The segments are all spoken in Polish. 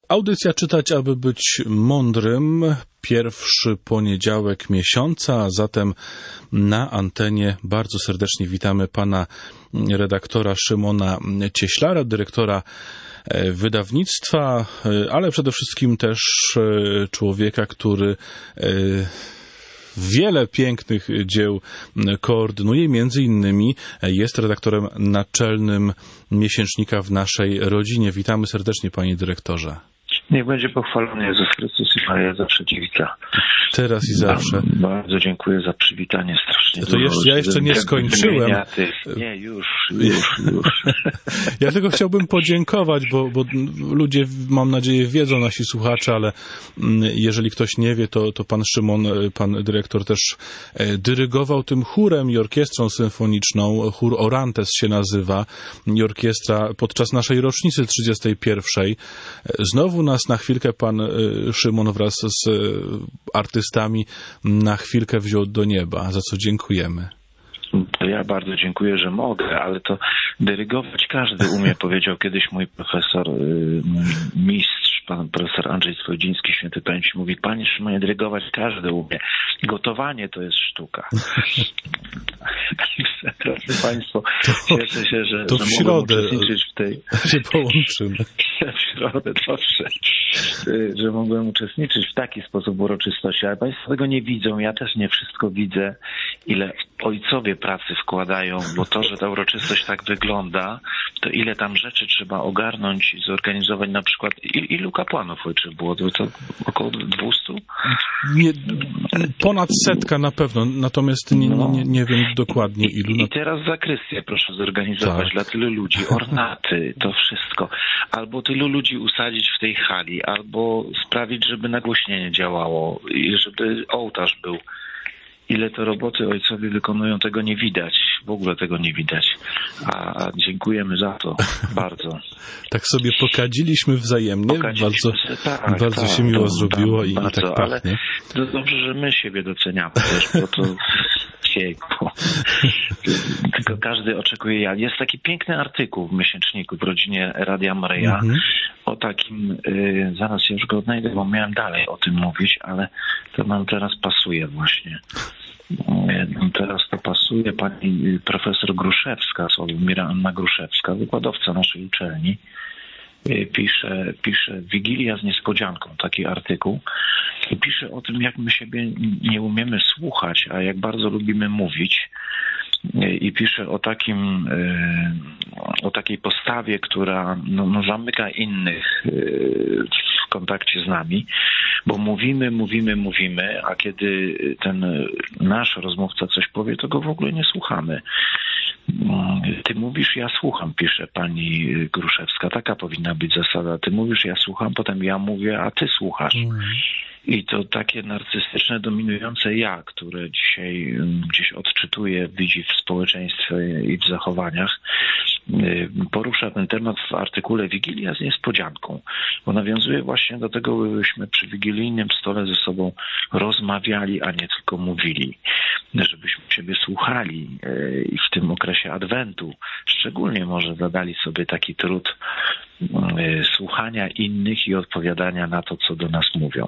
Audycja Czytać, aby być mądrym. Pierwszy poniedziałek miesiąca, a zatem na antenie bardzo serdecznie witamy pana redaktora Szymona Cieślara, dyrektora wydawnictwa, ale przede wszystkim też człowieka, który wiele pięknych dzieł koordynuje, między innymi jest redaktorem naczelnym miesięcznika W naszej rodzinie. Witamy serdecznie, panie dyrektorze. Niech będzie pochwalony Jezus Chrystus i Maria zawsze dziewica. Teraz i zawsze. Bardzo dziękuję za przywitanie, strasznie. To ja jeszcze nie skończyłem. Nie, już. Ja tylko chciałbym podziękować, bo ludzie, mam nadzieję, wiedzą, nasi słuchacze, ale jeżeli ktoś nie wie, to pan Szymon, pan dyrektor też dyrygował tym chórem i orkiestrą symfoniczną. Chór Orantes się nazywa i orkiestra podczas naszej rocznicy 31. Znowu nas na chwilkę pan Szymon wraz z artystami na chwilkę wziął do nieba, za co dziękujemy. To ja bardzo dziękuję, że mogę, ale to dyrygować każdy umie, powiedział kiedyś mój profesor, mój mistrz, pan profesor Andrzej Swojdziński, święty pamięci, mówi: panie Szymonie, dyrygować każdy umie. Gotowanie to jest sztuka. Drodzy państwo, cieszę się, że w środę mogłem uczestniczyć w tej... się połączymy. W środę, dobrze. Że mogłem uczestniczyć w taki sposób uroczystości, ale państwo tego nie widzą, ja też nie wszystko widzę, ile ojcowie pracy wkładają, bo to, że ta uroczystość tak wygląda, to ile tam rzeczy trzeba ogarnąć i zorganizować, na przykład ilu kapłanów ojcze było? To około 200? Nie, ponad 100 na pewno, natomiast nie wiem dokładnie ilu. I teraz zakrystię proszę zorganizować dla tylu ludzi, ornaty, to wszystko. Albo tylu ludzi usadzić w tej hali, albo sprawić, żeby nagłośnienie działało i żeby ołtarz był. Ile to roboty ojcowie wykonują, tego nie widać. W ogóle tego nie widać. A dziękujemy za to bardzo. Tak sobie pokadziliśmy wzajemnie. Bardzo się miło zrobiło i bardzo, tak pachnie. Ale to dobrze, że my siebie doceniamy też, bo to tylko każdy oczekuje. Jest taki piękny artykuł w miesięczniku w rodzinie Radia Maryja o takim, zaraz się już go odnajdę, bo miałem dalej o tym mówić, ale to nam teraz pasuje właśnie. Teraz to pasuje. Pani profesor Gruszewska, Sławomira Anna Gruszewska, wykładowca naszej uczelni, pisze Wigilia z niespodzianką, taki artykuł, i pisze o tym, jak my siebie nie umiemy słuchać, a jak bardzo lubimy mówić. I pisze o takiej postawie, która zamyka innych w kontakcie z nami, bo mówimy, a kiedy ten nasz rozmówca coś powie, to go w ogóle nie słuchamy. Ty mówisz, ja słucham, pisze pani Gruszewska. Taka powinna być zasada. Ty mówisz, ja słucham, potem ja mówię, a ty słuchasz. I to takie narcystyczne, dominujące ja, które dzisiaj gdzieś odczytuje, widzi w społeczeństwie i w zachowaniach, porusza ten temat w artykule Wigilia z niespodzianką, bo nawiązuje właśnie do tego, byśmy przy wigilijnym stole ze sobą rozmawiali, a nie tylko mówili. Żebyśmy siebie słuchali i w tym okresie Adwentu szczególnie może zadali sobie taki trud słuchania innych i odpowiadania na to, co do nas mówią.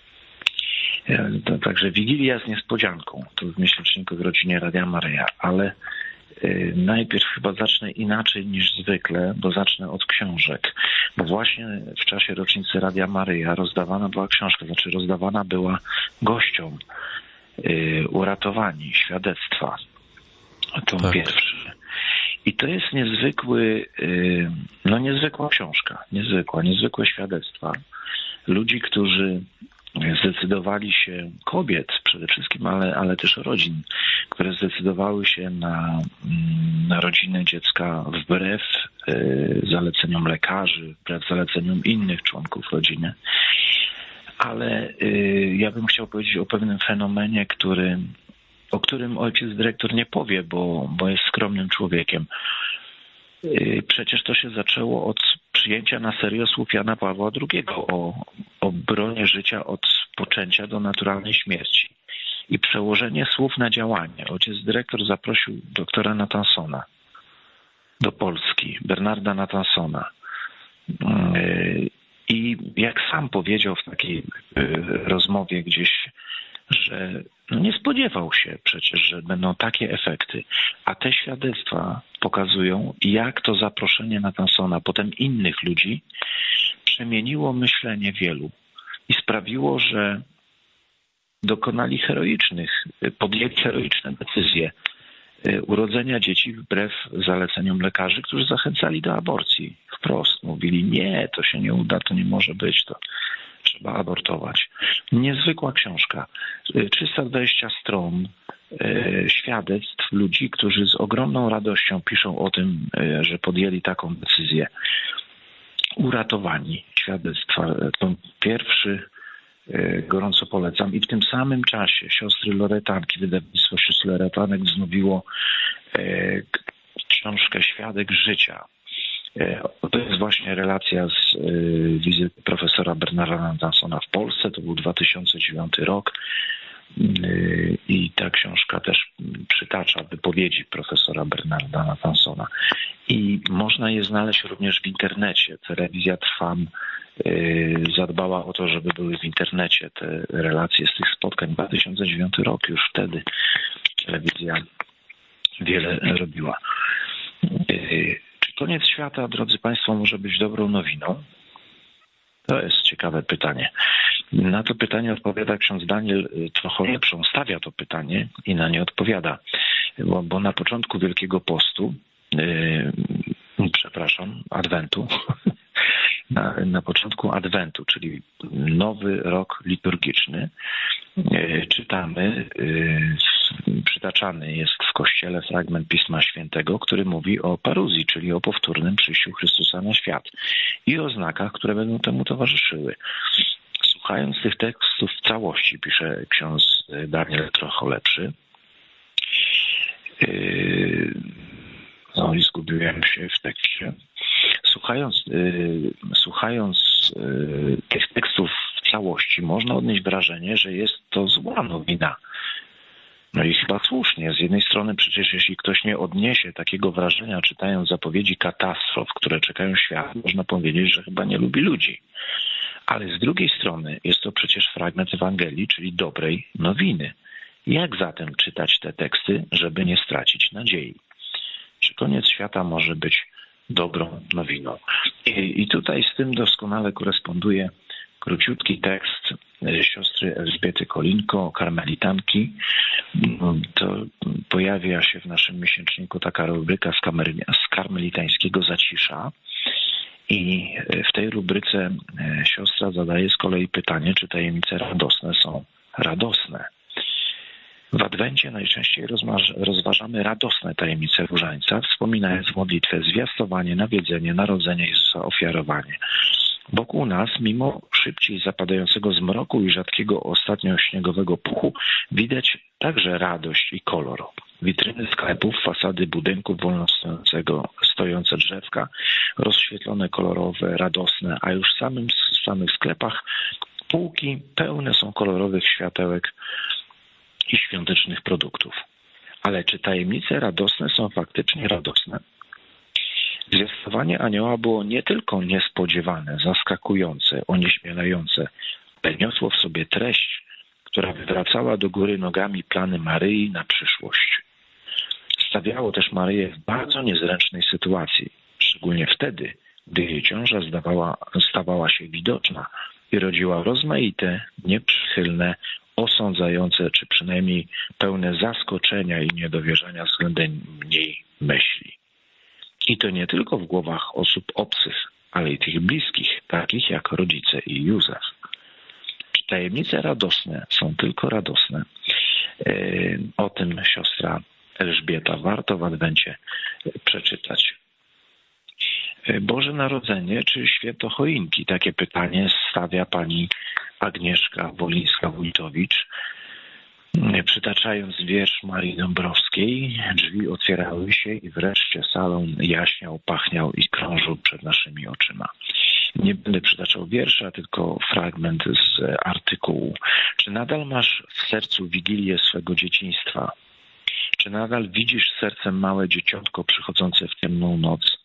Także Wigilia z niespodzianką, to w miesięczniku w rodzinie Radia Maryja, ale najpierw chyba zacznę inaczej niż zwykle, bo zacznę od książek, bo właśnie w czasie rocznicy Radia Maryja rozdawana była książka, rozdawana była gościom Uratowani, świadectwa, tom pierwszy. I to jest niezwykła książka, niezwykłe świadectwa ludzi, którzy zdecydowali się, kobiet przede wszystkim, ale też rodzin, które zdecydowały się na rodzinę dziecka wbrew zaleceniom lekarzy, wbrew zaleceniom innych członków rodziny. Ale ja bym chciał powiedzieć o pewnym fenomenie, o którym ojciec dyrektor nie powie, bo jest skromnym człowiekiem. Przecież to się zaczęło od przyjęcia na serio słów Jana Pawła II o obronie życia od poczęcia do naturalnej śmierci i przełożenie słów na działanie. Ojciec dyrektor zaprosił doktora Nathansona do Polski, Bernarda Nathansona. I jak sam powiedział w takiej rozmowie gdzieś, że nie spodziewał się przecież, że będą takie efekty, a te świadectwa pokazują, jak to zaproszenie Nathansona, potem innych ludzi, przemieniło myślenie wielu i sprawiło, że podjęli heroiczne decyzje urodzenia dzieci wbrew zaleceniom lekarzy, którzy zachęcali do aborcji. Wprost mówili, nie, to się nie uda, to nie może być, to trzeba abortować. Niezwykła książka. 320 stron świadectw ludzi, którzy z ogromną radością piszą o tym, że podjęli taką decyzję. Uratowani świadectwa. To pierwszy gorąco polecam. I w tym samym czasie siostry Loretanki, wydawnictwo sióstr Loretanek wznowiło książkę Świadek życia. To jest właśnie relacja z wizyty profesora Bernarda Nathansona w Polsce. To był 2009 rok. I ta książka też przytacza wypowiedzi profesora Bernarda Nathansona. I można je znaleźć również w internecie. Telewizja Trwam zadbała o to, żeby były w internecie te relacje z tych spotkań. 2009 rok, już wtedy telewizja wiele robiła. Czy koniec świata, drodzy Państwo, może być dobrą nowiną? To jest ciekawe pytanie. Na to pytanie odpowiada ksiądz Daniel Trocholepszy, stawia to pytanie i na nie odpowiada. Bo na początku Wielkiego Postu, Adwentu, na początku Adwentu, czyli nowy rok liturgiczny, czytamy, przytaczany jest w Kościele fragment Pisma Świętego, który mówi o paruzji, czyli o powtórnym przyjściu Chrystusa na świat i o znakach, które będą temu towarzyszyły. Słuchając tych tekstów w całości, pisze ksiądz Daniel Trocholepszy, i zgubiłem się w tekście. Słuchając tych tekstów w całości, można odnieść wrażenie, że jest to zła nowina. No i chyba słusznie. Z jednej strony przecież jeśli ktoś nie odniesie takiego wrażenia, czytając zapowiedzi katastrof, które czekają świat, można powiedzieć, że chyba nie lubi ludzi. Ale z drugiej strony jest to przecież fragment Ewangelii, czyli dobrej nowiny. Jak zatem czytać te teksty, żeby nie stracić nadziei? Czy koniec świata może być dobrą nowiną? I tutaj z tym doskonale koresponduje króciutki tekst siostry Elżbiety Kolinko, karmelitanki. To pojawia się w naszym miesięczniku taka rubryka z karmelitańskiego zacisza. I w tej rubryce siostra zadaje z kolei pytanie, czy tajemnice radosne są radosne. W Adwencie najczęściej rozważamy radosne tajemnice różańca, wspominając w modlitwę zwiastowanie, nawiedzenie, narodzenie Jezusa, ofiarowanie. Wokół nas, mimo szybciej zapadającego zmroku i rzadkiego ostatnio śniegowego puchu, widać także radość i kolor. Witryny sklepów, fasady budynków, wolno stojące drzewka, rozświetlone, kolorowe, radosne, a już w samych sklepach półki pełne są kolorowych światełek i świątecznych produktów. Ale czy tajemnice radosne są faktycznie radosne? Zwiastowanie anioła było nie tylko niespodziewane, zaskakujące, onieśmielające, ale niosło w sobie treść, która wywracała do góry nogami plany Maryi na przyszłość. Stawiało też Maryję w bardzo niezręcznej sytuacji, szczególnie wtedy, gdy jej ciąża stawała się widoczna i rodziła rozmaite, nieprzychylne, osądzające, czy przynajmniej pełne zaskoczenia i niedowierzania względem niej myśli. I to nie tylko w głowach osób obcych, ale i tych bliskich, takich jak rodzice i Józef. Czy tajemnice radosne są tylko radosne? O tym siostra Elżbieta warto w Adwencie przeczytać. Boże Narodzenie czy Święto Choinki? Takie pytanie stawia pani Agnieszka Wolińska-Wójtowicz. Przytaczając wiersz Marii Dąbrowskiej, drzwi otwierały się i wreszcie salon jaśniał, pachniał i krążył przed naszymi oczyma. Nie będę przytaczał wiersza, tylko fragment z artykułu. Czy nadal masz w sercu wigilię swego dzieciństwa? Czy nadal widzisz sercem małe dzieciątko przychodzące w ciemną noc?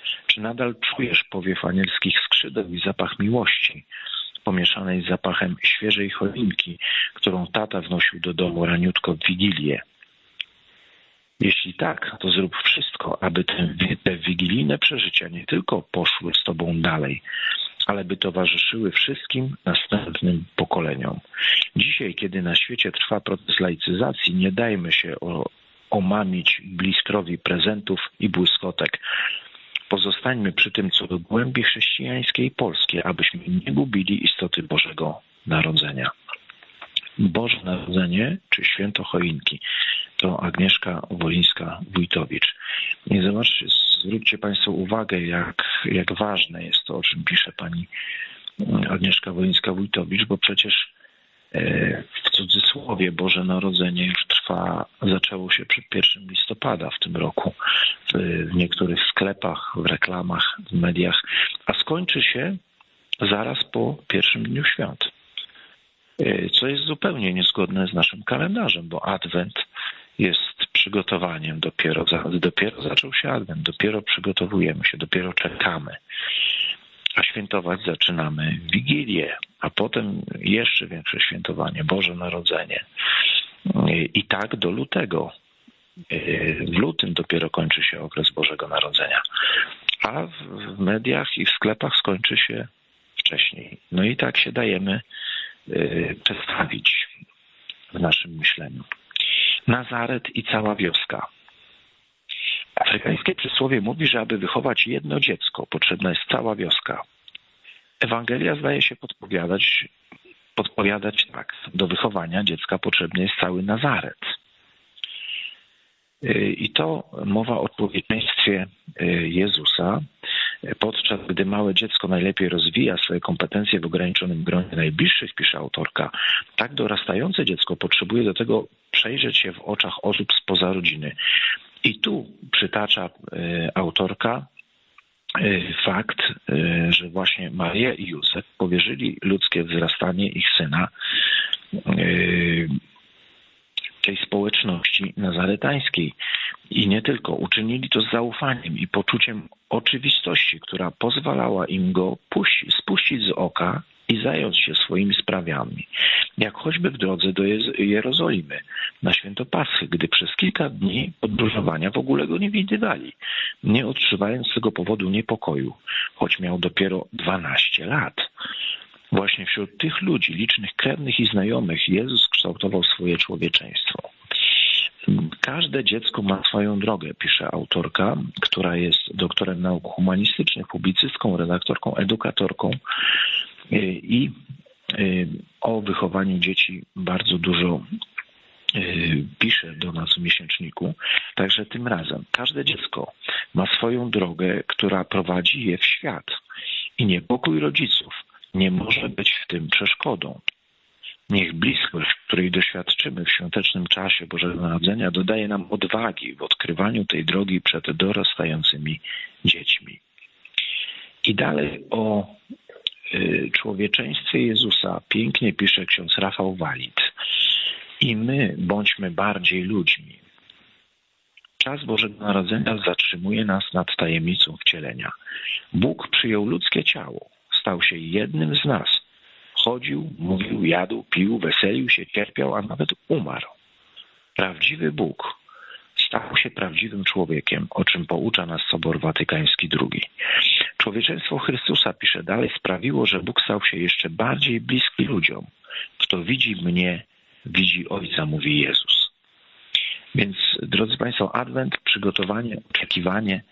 Czy nadal czujesz powiew anielskich skrzydeł i zapach miłości, pomieszanej z zapachem świeżej choinki, którą tata wnosił do domu raniutko w Wigilię? Jeśli tak, to zrób wszystko, aby te wigilijne przeżycia nie tylko poszły z Tobą dalej, ale by towarzyszyły wszystkim następnym pokoleniom. Dzisiaj, kiedy na świecie trwa proces laicyzacji, nie dajmy się omamić blistrowi prezentów i błyskotek. Pozostańmy przy tym, co do głębi chrześcijańskiej i polskiej, abyśmy nie gubili istoty Bożego Narodzenia. Boże Narodzenie, czy Święto Choinki, to Agnieszka Wolińska-Wójtowicz. I zobaczcie, zwróćcie Państwo uwagę, jak ważne jest to, o czym pisze pani Agnieszka Wolińska-Wójtowicz, bo przecież w cudzysłowie Boże Narodzenie już zaczęło się przed 1 listopada w tym roku w niektórych sklepach, w reklamach, w mediach, a skończy się zaraz po pierwszym dniu świąt. Co jest zupełnie niezgodne z naszym kalendarzem, bo Adwent jest przygotowaniem, dopiero zaczął się Adwent, dopiero przygotowujemy się, dopiero czekamy. A świętować zaczynamy Wigilię, a potem jeszcze większe świętowanie, Boże Narodzenie. I tak do lutego. W lutym dopiero kończy się okres Bożego Narodzenia, a w mediach i w sklepach skończy się wcześniej. No i tak się dajemy przedstawić w naszym myśleniu. Nazaret i cała wioska. Afrykańskie przysłowie mówi, że aby wychować jedno dziecko, potrzebna jest cała wioska. Ewangelia zdaje się podpowiadać tak. Do wychowania dziecka potrzebny jest cały Nazaret. I to mowa o człowieczeństwie Jezusa, podczas gdy małe dziecko najlepiej rozwija swoje kompetencje w ograniczonym gronie najbliższych, pisze autorka, tak dorastające dziecko potrzebuje do tego przejrzeć się w oczach osób spoza rodziny. I tu przytacza autorka fakt, że właśnie Maria i Józef powierzyli ludzkie wzrastanie ich syna tej społeczności nazaretańskiej. I nie tylko. Uczynili to z zaufaniem i poczuciem oczywistości, która pozwalała im go spuścić z oka i zająć się swoimi sprawami. Jak choćby w drodze do Jerozolimy na święto Paschy, gdy przez kilka dni podróżowania w ogóle go nie widywali, nie odczuwając z tego powodu niepokoju, choć miał dopiero 12 lat. Właśnie wśród tych ludzi, licznych krewnych i znajomych, Jezus kształtował swoje człowieczeństwo. Każde dziecko ma swoją drogę, pisze autorka, która jest doktorem nauk humanistycznych, publicystką, redaktorką, edukatorką i o wychowaniu dzieci bardzo dużo pisze do nas w miesięczniku. Także tym razem każde dziecko ma swoją drogę, która prowadzi je w świat i niepokój rodziców nie może być w tym przeszkodą. Niech bliskość, której doświadczymy w świątecznym czasie Bożego Narodzenia, dodaje nam odwagi w odkrywaniu tej drogi przed dorastającymi dziećmi. I dalej o człowieczeństwie Jezusa pięknie pisze ksiądz Rafał Walid. I my bądźmy bardziej ludźmi. Czas Bożego Narodzenia zatrzymuje nas nad tajemnicą wcielenia. Bóg przyjął ludzkie ciało, stał się jednym z nas. Chodził, mówił, jadł, pił, weselił się, cierpiał, a nawet umarł. Prawdziwy Bóg stał się prawdziwym człowiekiem, o czym poucza nas Sobor Watykański II. Człowieczeństwo Chrystusa, pisze dalej, sprawiło, że Bóg stał się jeszcze bardziej bliski ludziom. Kto widzi mnie, widzi Ojca, mówi Jezus. Więc, drodzy Państwo, Adwent, przygotowanie, oczekiwanie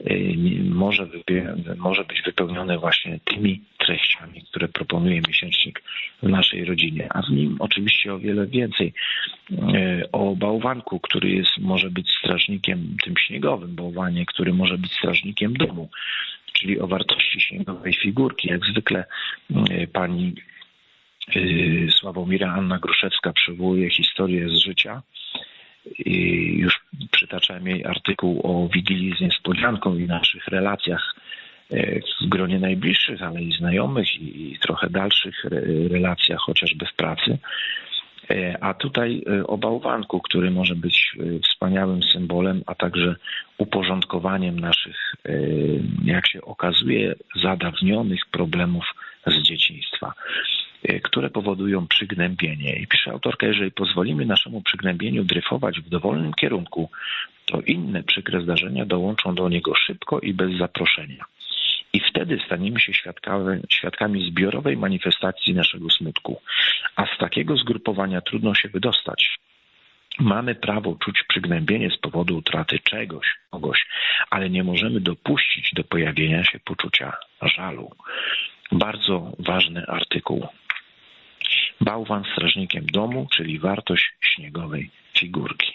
może być wypełnione właśnie tymi treściami, które proponuje miesięcznik w naszej rodzinie, a w nim oczywiście o wiele więcej. O bałwanku, który może być strażnikiem tym śniegowym, bałwanie, który może być strażnikiem domu, czyli o wartości śniegowej figurki. Jak zwykle pani Sławomira Anna Gruszewska przywołuje historię z życia. I już przytaczałem jej artykuł o Wigilii z niespodzianką i naszych relacjach w gronie najbliższych, ale i znajomych i trochę dalszych relacjach, chociażby w pracy. A tutaj o bałwanku, który może być wspaniałym symbolem, a także uporządkowaniem naszych, jak się okazuje, zadawnionych problemów z dzieciństwa, które powodują przygnębienie. I pisze autorka, jeżeli pozwolimy naszemu przygnębieniu dryfować w dowolnym kierunku, to inne przykre zdarzenia dołączą do niego szybko i bez zaproszenia. I wtedy staniemy się świadkami zbiorowej manifestacji naszego smutku. A z takiego zgrupowania trudno się wydostać. Mamy prawo czuć przygnębienie z powodu utraty czegoś, kogoś, ale nie możemy dopuścić do pojawienia się poczucia żalu. Bardzo ważny artykuł. Bałwan strażnikiem domu, czyli wartość śniegowej figurki.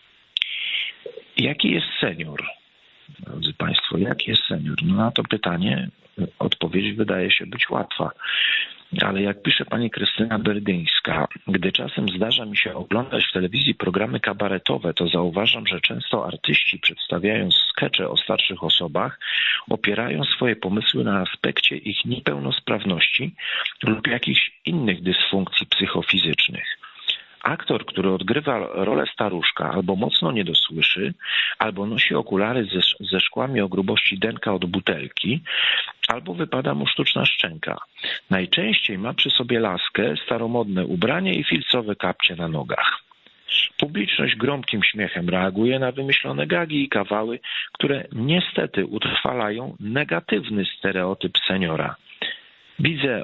Jaki jest senior? Drodzy Państwo, jaki jest senior? No na to pytanie odpowiedź wydaje się być łatwa. Ale jak pisze pani Krystyna Berdyńska, gdy czasem zdarza mi się oglądać w telewizji programy kabaretowe, to zauważam, że często artyści, przedstawiając skecze o starszych osobach, opierają swoje pomysły na aspekcie ich niepełnosprawności lub jakichś innych dysfunkcji psychofizycznych. Aktor, który odgrywa rolę staruszka, albo mocno nie dosłyszy, albo nosi okulary ze szkłami o grubości denka od butelki, albo wypada mu sztuczna szczęka. Najczęściej ma przy sobie laskę, staromodne ubranie i filcowe kapcie na nogach. Publiczność gromkim śmiechem reaguje na wymyślone gagi i kawały, które niestety utrwalają negatywny stereotyp seniora. Wizję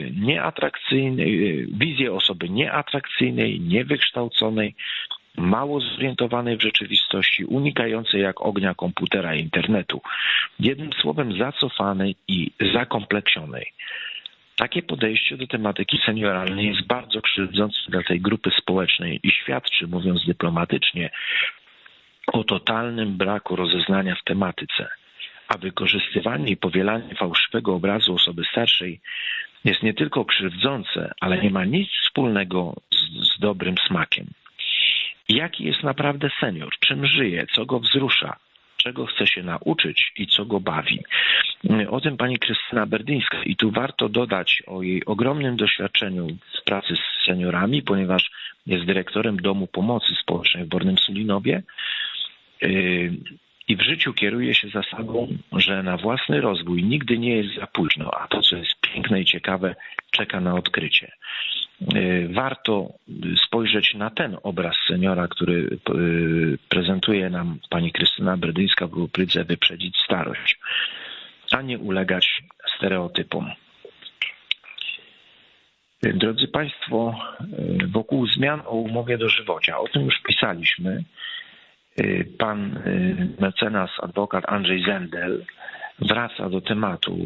osoby nieatrakcyjnej, niewykształconej, mało zorientowanej w rzeczywistości, unikającej jak ognia komputera i internetu. Jednym słowem zacofanej i zakompleksionej. Takie podejście do tematyki senioralnej jest bardzo krzywdzące dla tej grupy społecznej i świadczy, mówiąc dyplomatycznie, o totalnym braku rozeznania w tematyce. A wykorzystywanie i powielanie fałszywego obrazu osoby starszej jest nie tylko krzywdzące, ale nie ma nic wspólnego z dobrym smakiem. Jaki jest naprawdę senior? Czym żyje? Co go wzrusza? Czego chce się nauczyć i co go bawi? O tym pani Krystyna Berdyńska. I tu warto dodać o jej ogromnym doświadczeniu w pracy z seniorami, ponieważ jest dyrektorem Domu Pomocy Społecznej w Bornym Sulinowie. I w życiu kieruje się zasadą, że na własny rozwój nigdy nie jest za późno, a to, co jest piękne i ciekawe, czeka na odkrycie. Warto spojrzeć na ten obraz seniora, który prezentuje nam pani Krystyna Berdyńska w rubryce Wyprzedzić starość, a nie ulegać stereotypom. Drodzy Państwo, wokół zmian o umowie dożywocia, o tym już pisaliśmy. Pan mecenas, adwokat Andrzej Zendel wraca do tematu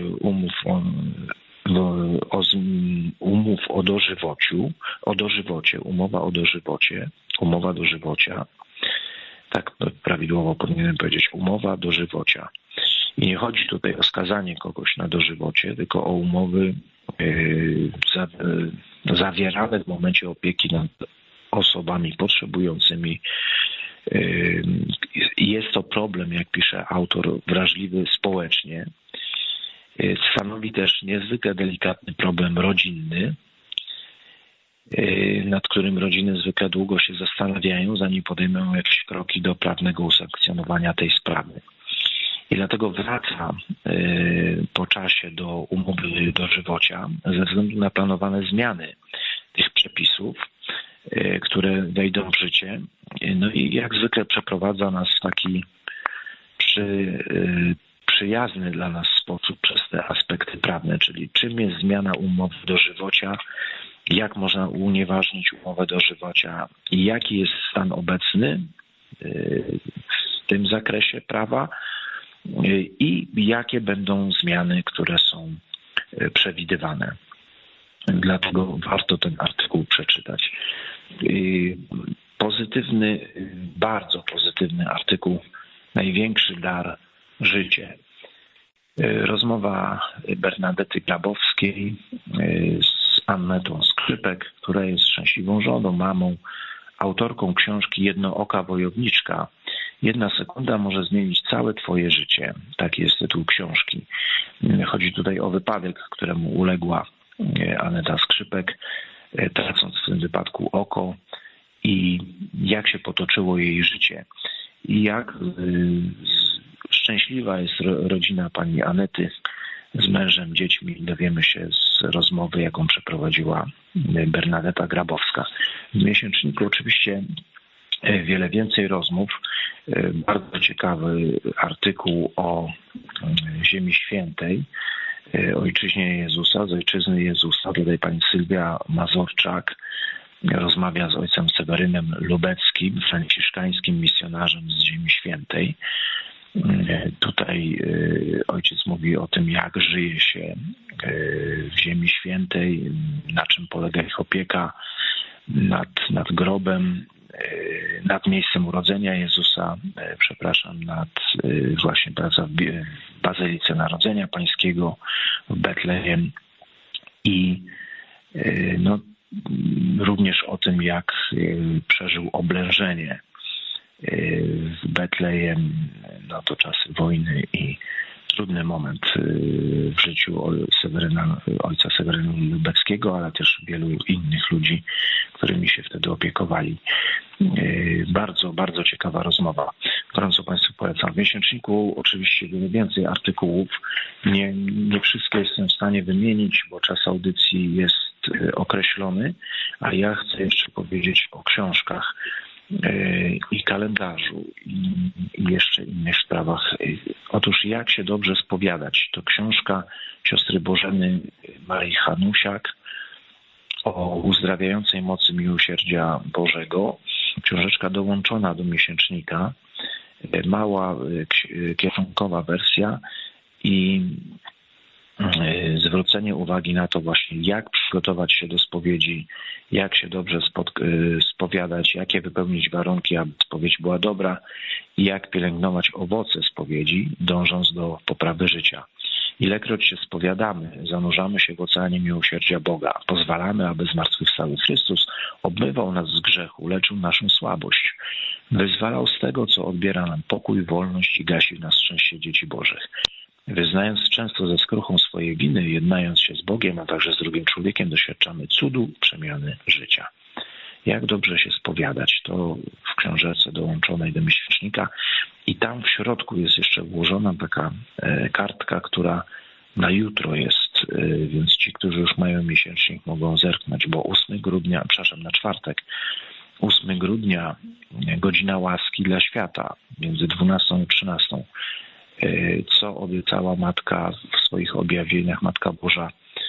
umów o dożywocie, umowa dożywocia, tak prawidłowo powinienem powiedzieć, umowa dożywocia. I nie chodzi tutaj o skazanie kogoś na dożywocie, tylko o umowy zawierane w momencie opieki nad osobami potrzebującymi. Jest to problem, jak pisze autor, wrażliwy społecznie. Stanowi też niezwykle delikatny problem rodzinny, nad którym rodziny zwykle długo się zastanawiają, zanim podejmą jakieś kroki do prawnego usankcjonowania tej sprawy. I dlatego wraca po czasie do umowy dożywocia ze względu na planowane zmiany tych przepisów, które wejdą w życie. No i jak zwykle przeprowadza nas w taki przyjazny dla nas sposób przez te aspekty prawne, czyli czym jest zmiana umowy dożywocia, jak można unieważnić umowę dożywocia i jaki jest stan obecny w tym zakresie prawa i jakie będą zmiany, które są przewidywane. Dlatego warto ten artykuł przeczytać. Pozytywny, bardzo pozytywny artykuł, największy dar życie. Rozmowa Bernadety Grabowskiej z Annetą Skrzypek, która jest szczęśliwą żoną, mamą, autorką książki Jednooka wojowniczka. 1 sekunda może zmienić całe twoje życie. Taki jest tytuł książki. Chodzi tutaj o wypadek, któremu uległa Aneta Skrzypek tracąc w tym wypadku oko, i jak się potoczyło jej życie i jak szczęśliwa jest rodzina pani Anety z mężem, dziećmi. Dowiemy się z rozmowy, jaką przeprowadziła Bernadeta Grabowska. W miesięczniku oczywiście wiele więcej rozmów. Bardzo ciekawy artykuł o Ziemi Świętej, ojczyźnie Jezusa, z ojczyzny Jezusa. Tutaj pani Sylwia Mazurczak rozmawia z ojcem Sewerynem Lubeckim, franciszkańskim misjonarzem z Ziemi Świętej. Tutaj ojciec mówi o tym, jak żyje się w Ziemi Świętej, na czym polega ich opieka nad grobem, nad miejscem urodzenia Jezusa, nad właśnie praca w Bazylice Narodzenia Pańskiego w Betlejem i również o tym, jak przeżył oblężenie w Betlejem. To czasy wojny i trudny moment w życiu ojca Seweryna Lubeckiego, ale też wielu innych ludzi, którymi się wtedy opiekowali. Bardzo, bardzo ciekawa rozmowa. Gorąco Państwu polecam. W miesięczniku oczywiście wiele więcej artykułów. Nie wszystkie jestem w stanie wymienić, bo czas audycji jest określony, a ja chcę jeszcze powiedzieć o książkach i kalendarzu i jeszcze innych sprawach. Otóż jak się dobrze spowiadać? To książka siostry Bożeny Marii Hanusiak o uzdrawiającej mocy miłosierdzia Bożego. Książeczka dołączona do miesięcznika, mała kieszonkowa wersja i zwrócenie uwagi na to właśnie, jak przygotować się do spowiedzi, jak się dobrze spowiadać, jakie wypełnić warunki, aby spowiedź była dobra i jak pielęgnować owoce spowiedzi, dążąc do poprawy życia. Ilekroć się spowiadamy, zanurzamy się w oceanie miłosierdzia Boga, pozwalamy, aby zmartwychwstały Chrystus obmywał nas z grzechu, leczył naszą słabość, wyzwalał z tego, co odbiera nam pokój, wolność i gasi w nas szczęście dzieci Bożych. Wyznając często ze skruchą swoje winy, jednając się z Bogiem, a także z drugim człowiekiem, doświadczamy cudu przemiany życia. Jak dobrze się spowiadać? To w książeczce dołączonej do miesięcznika i tam w środku jest jeszcze włożona taka kartka, która na jutro jest, więc ci, którzy już mają miesięcznik, mogą zerknąć, bo na czwartek, 8 grudnia, godzina łaski dla świata, między 12 i 13, co obiecała Matka w swoich objawieniach, Matka Boża,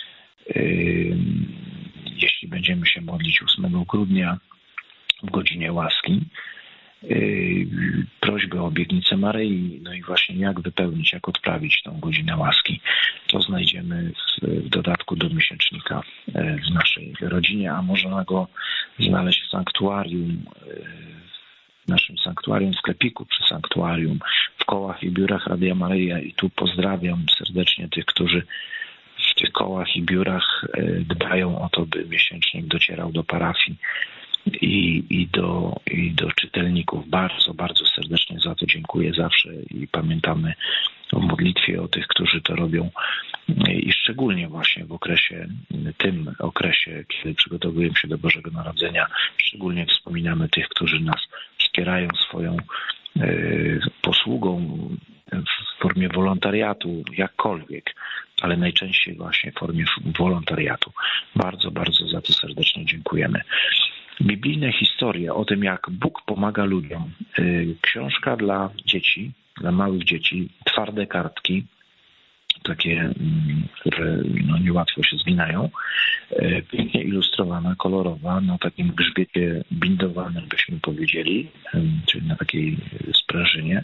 jeśli będziemy się modlić 8 grudnia w godzinie łaski. Prośby o obietnicę Maryi, no i właśnie jak wypełnić, jak odprawić tą godzinę łaski. To znajdziemy w dodatku do miesięcznika w naszej rodzinie, a można go znaleźć w sanktuarium, w naszym sanktuarium, w sklepiku przy sanktuarium, w kołach i biurach Radia Maryja. I tu pozdrawiam serdecznie tych, którzy w tych kołach i biurach dbają o to, by miesięcznik docierał do parafii i do czytelników. Bardzo, bardzo serdecznie za to dziękuję zawsze i pamiętamy o modlitwie o tych, którzy to robią i szczególnie właśnie w tym okresie, kiedy przygotowujemy się do Bożego Narodzenia, szczególnie wspominamy tych, którzy nas wspierają swoją posługą w formie wolontariatu, jakkolwiek, ale najczęściej właśnie w formie wolontariatu. Bardzo, bardzo za to serdecznie dziękujemy. Biblijne historie o tym, jak Bóg pomaga ludziom. Książka dla dzieci, dla małych dzieci, twarde kartki, takie, które niełatwo się zginają, pięknie ilustrowana, kolorowa, na takim grzbiecie bindowanym, byśmy powiedzieli, czyli na takiej sprężynie.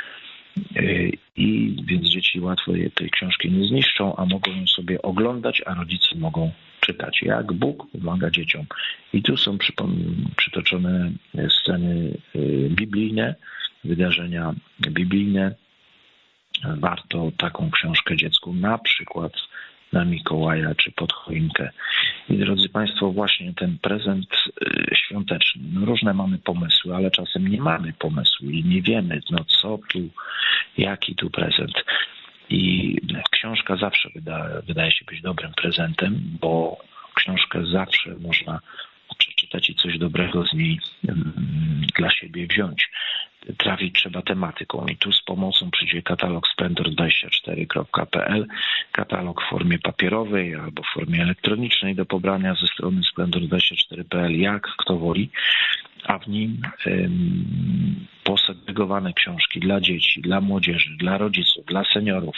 I więc dzieci łatwo tej książki nie zniszczą, a mogą ją sobie oglądać, a rodzice mogą czytać, jak Bóg pomaga dzieciom. I tu są przytoczone sceny biblijne, wydarzenia biblijne. Warto taką książkę dziecku na przykład na Mikołaja czy pod choinkę. I drodzy Państwo, właśnie ten prezent świąteczny. Różne mamy pomysły, ale czasem nie mamy pomysłu i nie wiemy, jaki tu prezent. I książka zawsze wydaje się być dobrym prezentem, bo książkę zawsze można przeczytać i coś dobrego z niej dla siebie wziąć. Trafić trzeba tematyką i tu z pomocą przyjdzie katalog splendor24.pl, katalog w formie papierowej albo w formie elektronicznej do pobrania ze strony splendor24.pl, jak kto woli, a w nim posegregowane książki dla dzieci, dla młodzieży, dla rodziców, dla seniorów,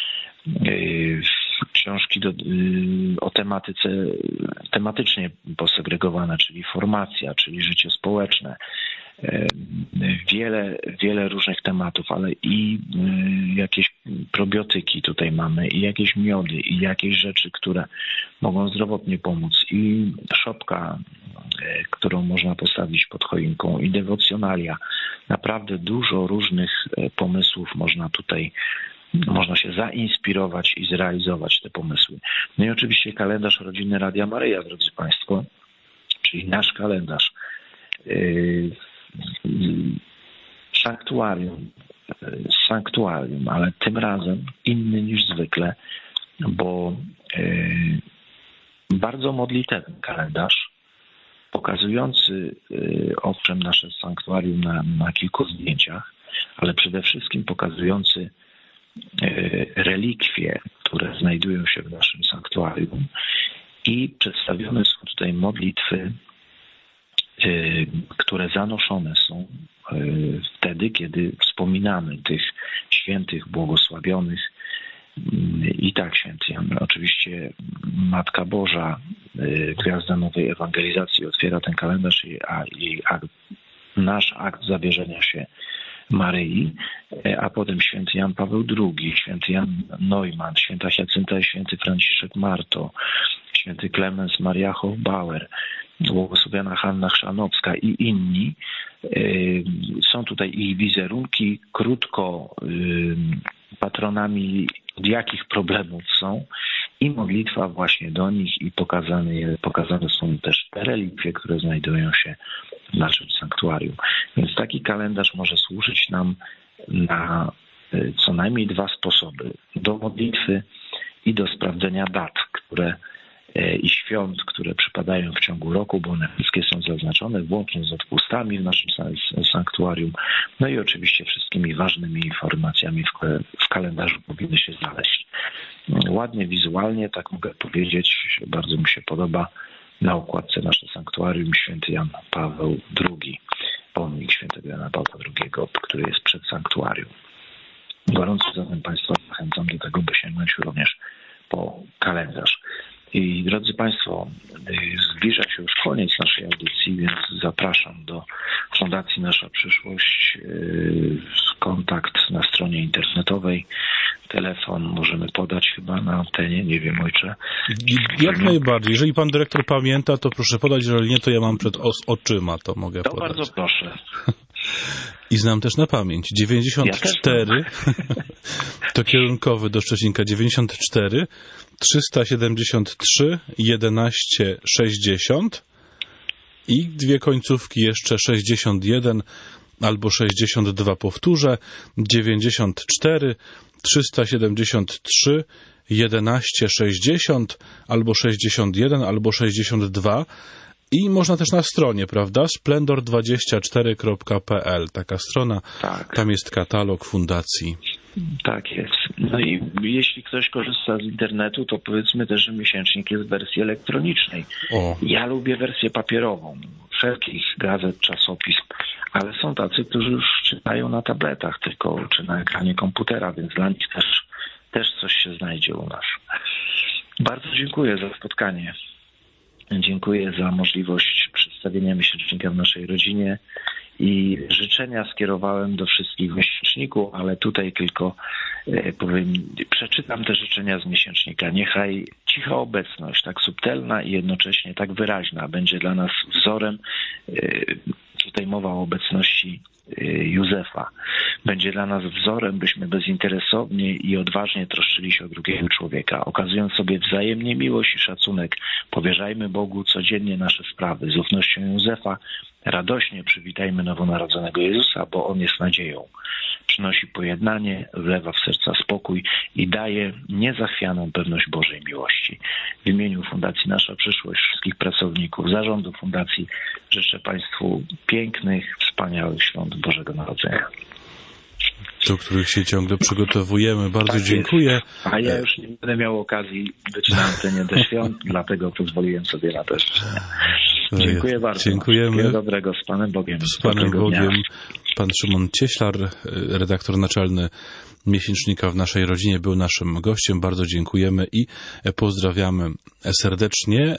książki o tematycznie posegregowane, czyli formacja, czyli życie społeczne, wiele różnych tematów, ale i jakieś probiotyki tutaj mamy, i jakieś miody, i jakieś rzeczy, które mogą zdrowotnie pomóc, i szopka, którą można postawić pod choinką, i dewocjonalia. Naprawdę dużo różnych pomysłów można się zainspirować i zrealizować te pomysły. No i oczywiście kalendarz rodzinny Radia Maryja, drodzy Państwo, czyli nasz kalendarz. Sanktuarium, ale tym razem inny niż zwykle, bo bardzo modlitewny kalendarz, pokazujący owszem nasze sanktuarium na kilku zdjęciach, ale przede wszystkim pokazujący relikwie, które znajdują się w naszym sanktuarium, i przedstawione są tutaj modlitwy, które zanoszone są wtedy, kiedy wspominamy tych świętych, błogosławionych. I tak, święty Jan, oczywiście Matka Boża, Gwiazda Nowej Ewangelizacji otwiera ten kalendarz, a jej nasz akt zawierzenia się Maryi, a potem święty Jan Paweł II, święty Jan Neumann, święta Hiacynta i święty Franciszek Marto, święty Klemens Maria Hofbauer, błogosławiona Hanna Chrzanowska i inni. Są tutaj ich wizerunki, krótko patronami od jakich problemów są, i modlitwa właśnie do nich, i pokazane są też te relikwie, które znajdują się w naszym sanktuarium. Więc taki kalendarz może służyć nam na co najmniej dwa sposoby. Do modlitwy i do sprawdzenia dat, i świąt, które przypadają w ciągu roku, bo one wszystkie są zaznaczone, włącznie z odpustami w naszym sanktuarium. No i oczywiście wszystkimi ważnymi informacjami w kalendarzu powinny się znaleźć. Ładnie, wizualnie, tak mogę powiedzieć, bardzo mi się podoba na okładce nasze sanktuarium święty Jan Paweł II, pomnik świętego Jana Pawła II, który jest przed sanktuarium. Gorąco zatem Państwa zachęcam do tego, by sięgnąć również po kalendarz. I drodzy Państwo, zbliża się już koniec naszej audycji, więc zapraszam do Fundacji Nasza Przyszłość, kontakt na stronie internetowej, telefon możemy podać chyba na antenie, nie wiem, ojcze. Jak najbardziej. Jeżeli pan dyrektor pamięta, to proszę podać, jeżeli nie, to ja mam przed oczyma, to mogę podać. To bardzo proszę. I znam też na pamięć. 94, to kierunkowy do Szczecinka, 94 373 11 60 i dwie końcówki jeszcze 61 albo 62, powtórzę, 94 373 11 60 albo 61 albo 62. I można też na stronie, prawda? splendor24.pl, taka strona, tak. Tam jest katalog fundacji. Tak jest. No i jeśli ktoś korzysta z internetu, to powiedzmy też, że miesięcznik jest w wersji elektronicznej. Ja lubię wersję papierową, wszelkich gazet, czasopism, ale są tacy, którzy już czytają na tabletach tylko, czy na ekranie komputera, więc dla nich też coś się znajdzie u nas. Bardzo dziękuję za spotkanie. Dziękuję za możliwość przedstawienia miesięcznika w naszej rodzinie i życzenia skierowałem do wszystkich miesięczników, ale tutaj tylko przeczytam te życzenia z miesięcznika. Niechaj cicha obecność, tak subtelna i jednocześnie tak wyraźna, będzie dla nas wzorem. Tutaj mowa o obecności Józefa. Będzie dla nas wzorem, byśmy bezinteresownie i odważnie troszczyli się o drugiego człowieka. Okazując sobie wzajemnie miłość i szacunek, powierzajmy Bogu codziennie nasze sprawy. Z ufnością Józefa radośnie przywitajmy nowonarodzonego Jezusa, bo On jest nadzieją. przynosi pojednanie, wlewa w serca spokój i daje niezachwianą pewność Bożej miłości. W imieniu Fundacji Nasza Przyszłość, wszystkich pracowników, zarządu Fundacji życzę Państwu pięknych, wspaniałych świąt Bożego Narodzenia. Do których się ciągle przygotowujemy. Bardzo Tak dziękuję. Jest. A ja już nie będę miał okazji być na antenie do świąt, dlatego pozwoliłem sobie na to życzenia. Dziękuję bardzo. Dziękujemy. Wszystkiego dobrego, z Panem Bogiem. Z Panem Bogiem. Pan Szymon Cieślar, redaktor naczelny miesięcznika W naszej rodzinie, był naszym gościem. Bardzo dziękujemy i pozdrawiamy serdecznie.